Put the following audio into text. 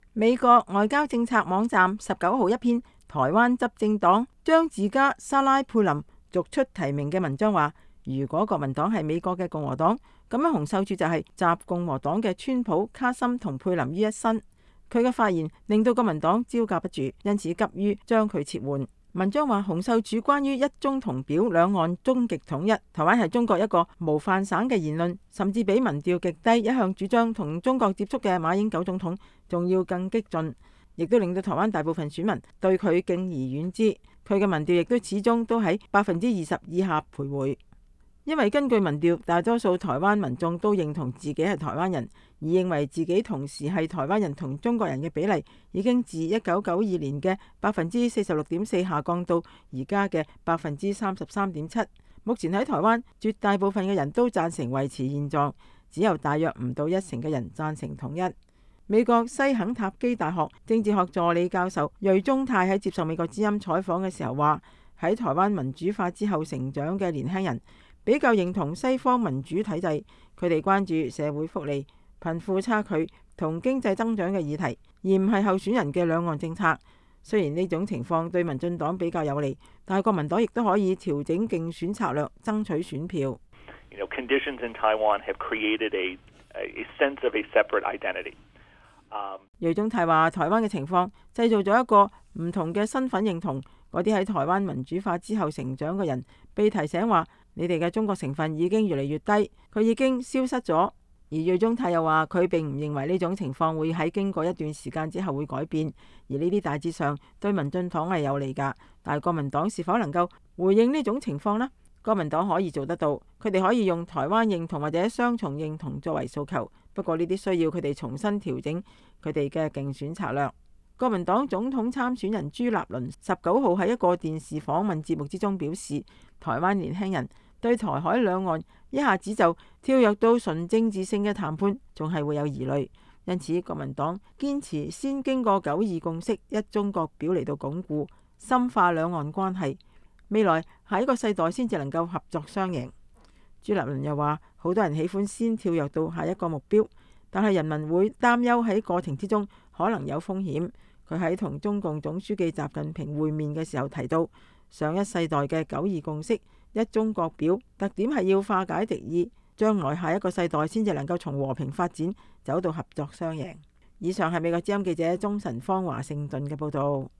美國外交政策網站19號一篇台灣執政黨將自家莎拉佩林逐出提名嘅文章話，如果國民黨係美國嘅共和黨，咁樣洪秀柱就係集共和黨嘅川普、卡森同佩林於一身。佢嘅發言令到國民黨招架不住，因此急於將佢撤換。文章話，洪秀柱關於一中同表兩岸終極統一，台灣係中國一個模範省嘅言論，甚至比民調極低、一向主張同中國接觸嘅馬英九總統仲要更激進，亦都令到台灣大部分選民對佢敬而遠之。佢嘅民調亦都始終都喺20%以下徘徊。因為根據民調，大多數台灣民眾都認同自己係台灣人，而認為自己同時係台灣人同中國人嘅比例已經自1992年嘅46.4%下降到而家嘅33.7%。目前喺台灣，絕大部分嘅人都贊成維持現狀，只有大約唔到1成嘅人贊成統一。美國西肯塔基大學政治學助理教授瑞中泰喺接受美國之音採訪嘅時候話，喺台灣民主化之後成長嘅年輕人比較認同西方民主體制，佢哋關注社會福利、貧富差距同經濟增長嘅議題，而唔係候選人嘅兩岸政策。雖然呢種情況對民進黨比較有利，但係國民黨亦都可以調整競選策略，爭取選票。 Conditions in Taiwan have created a sense of a separate identity. 瑞中泰話，台灣嘅情況製造咗一個唔同嘅身份認同。嗰啲喺台灣民主化之後成長嘅人，被提醒話，你哋嘅中國成分已經越嚟越低，佢已經消失咗。而瑞中泰又話，佢並唔認為呢種情況會喺經過一段時間之後會改變，而呢啲大致上對民進黨係有利㗎。但係國民黨是否能夠回應呢種情況呢？國民黨可以做得到，佢哋可以用台灣認同或者雙重認同作為訴求，不過呢啲需要佢哋重新調整佢哋嘅競選策略。國民黨總統參選人朱立倫19號喺一個電視訪問節目之中表示，台灣年輕人對台海兩岸一下子就跳躍到純政治性嘅談判，仲係會有疑慮。因此，國民黨堅持先經過9·2共識、一中各表嚟到鞏固、深化兩岸關係，未來下一個世代先至能夠合作雙贏。朱立倫又話，好多人喜歡先跳躍到下一個目標，但係人民會擔憂喺過程之中可能有風險。佢喺同中共總書記習近平會面嘅時候提到，上一世代嘅9·2共識、一中各表特點係要化解敵意，將來下一個世代先至能夠從和平發展走到合作雙贏。以上係美國之音記者鍾晨芳華盛頓嘅報道。